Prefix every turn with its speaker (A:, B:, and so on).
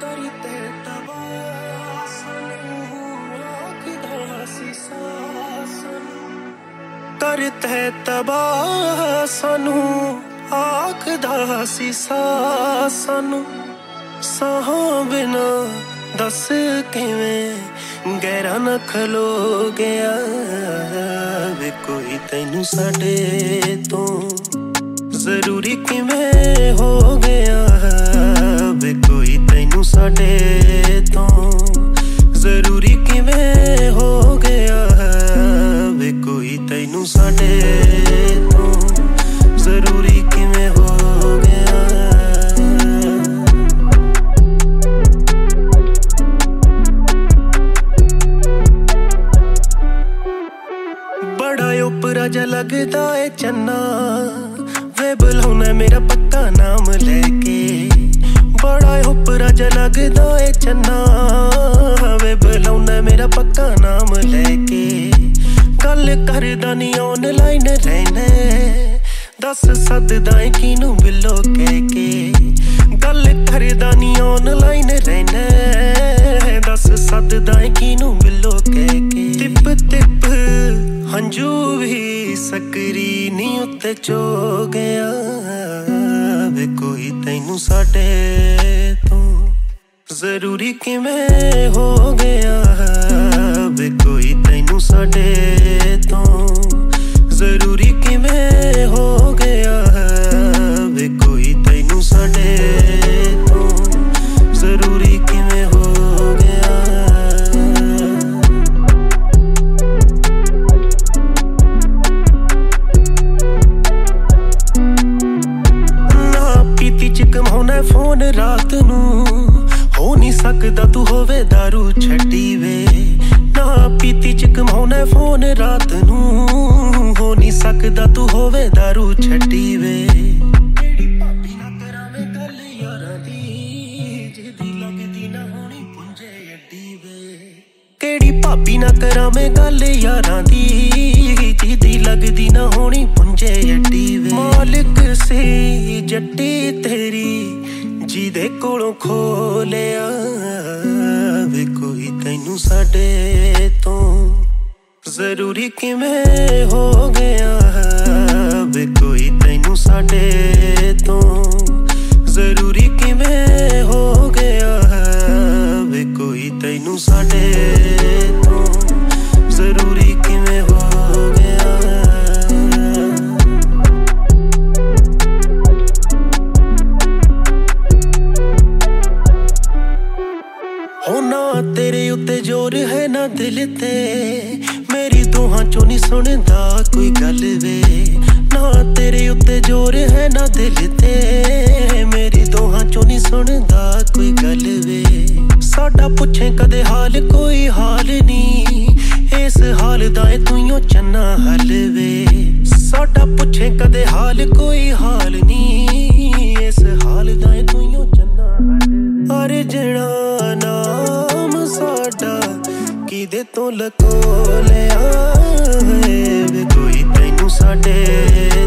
A: करते तबाह सानू आखदा सीसा सानू साहां बिना दस किवें गहरा न खलो गया वे कोई तैनू साडे तो जरूरी किवें हो गया वे कोई तैनू साडे तो जरूरी किवें हो गया वे कोई तैनू साडे तो जरूरी किवें हो गया बड़ा उपरा जा लगदा है चन्ना वे बुलाउना मेरा पक्का नाम लेके बड़ा उपरा जा लगदा है चन्ना वे बुलाउना मेरा पक्का नाम लेके गल करदा नी ऑनलाइन रहना दस सददा किनू मिलो के गल करदा नी ऑनलाइन रहना दस सददा किनू मिलो के टिप टिप हंजू भी सकरी नी उत्ते चो गया वे कोई तैनू साडे तो जरूरी किवें हो गया वे कोई तैनू साडे तो जरूरी किवें हो गया वे कोई तैनू साडे तो जरूरी किवें हो गया कमाउना फोन रात नू हो नहीं सकदा तू होवे दारू छड्डी वे ना पीती च कमाउना फोन रात नू हो नहीं सकदा तू होवे दारू छड्डी वे केड़ी भाभी ना करावे गल यारां दी जिहदी लगदी ना होनी पुंजे अड्डी वे केड़ी भाभी ना करावे गल यारां दी जिहदी लगदी ना होनी पुंजे अड्डी वे मालिक सी जट्टी तेरी जिदे कोलों खो लिया वे कोई तैनू साडे तो जरूरी किवें हो गया वे कोई तैनू साडे तो जरूरी किवें हो गया वे कोई तैनू साडे तो जरूरी किवें हो गया हो ना तेरे उत्ते जोर है ना दिल ते मेरी दोहां चों नहीं सुनदा कोई गल वे ना तेरे उत्ते जोर है ना दिल ते मेरी दोहां चों नहीं सुनदा कोई गल वे साडा पुछे कदे हाल कोई हाल नहीं इस हाल दा तूइयों चन्ना हल वे साडा पुछे कदे हाल कोई हाल नहीं इस हाल दा तूइयों चन्ना हल अरे जना नाम साडा किदे तो लको लिया वे कोई तैनू साडे